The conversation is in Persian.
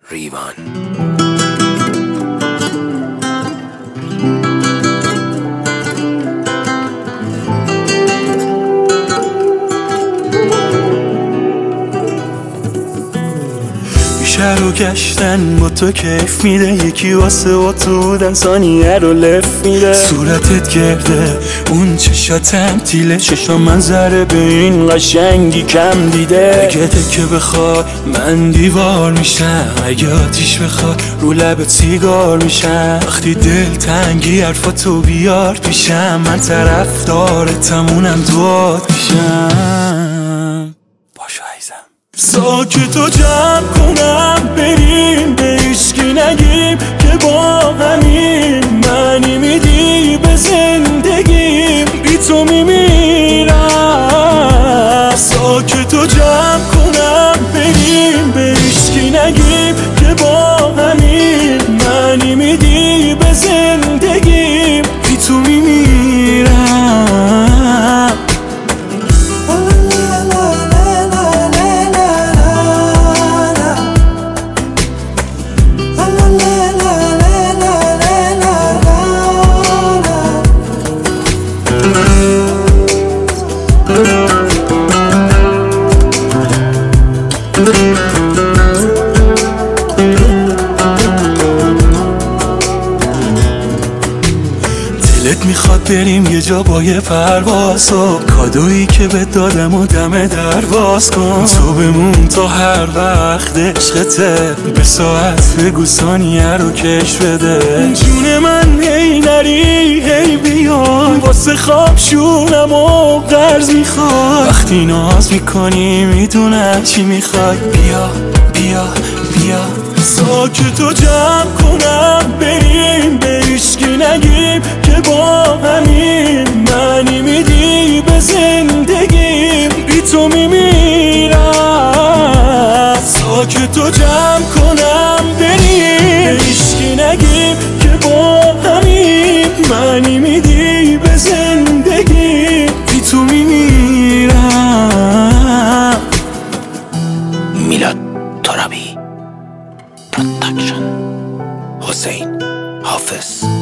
ریوان. شهر رو گشتن با تو کیف میده، یکی واسه با تو بودن ثانیه رو لف میده. صورتت گرده اون چشاتم تیله، چشا منظره به این قشنگی کم دیده. اگه که بخوای من دیوار میشم، اگه آتیش بخوای رو لبت سیگار میشم. وقتی دل تنگی حرفاتو بیار پیشم، من طرفدارتم اونم دوات میشم. باشو عزیزم ساکتو جمع کنم بریم، به هیچکی نگیم که با همین معنی میدی به زندگیم، بی تو میمیرم. ساکتو جمع کنم بریم، به هیچکی نگیم که با همین معنی میدی به زندگیم، بی تو میمیرم. دلت میخواد بریم یه جا با یه پرواز، کادویی که بهت دادم و دم درواز کن. تو بمون تا هر وقت عشقته، به ساعت بگو ثانیه رو کش بده. جون من هی نری هی بیای، واسه خواب شونم و قرض میخوای. وقتی ناز میکنی میدونم چی میخوای، بیا بیا بیا. ساکتو جمع کنم بریم، به هیچکی نگیم که با همین معنی میدی به زندگیم، بی تو میمیرم. ساکتو جمع کنم بریم، به هیچکی نگیم که با همین معنی میدی به زندگیم، بی تو میمیرم. میلاد ترابی پروداکشن، حسین حافظ.